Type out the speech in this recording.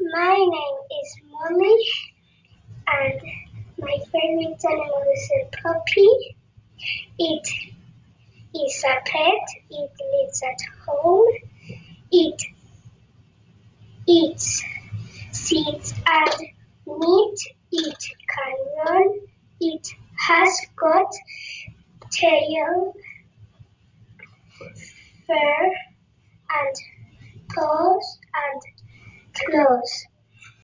My name is Molly, and my favorite animal is a puppy. It is a pet. It lives at home. It eats seeds and meat. It can run. It has got tail, fur, and paws and claws.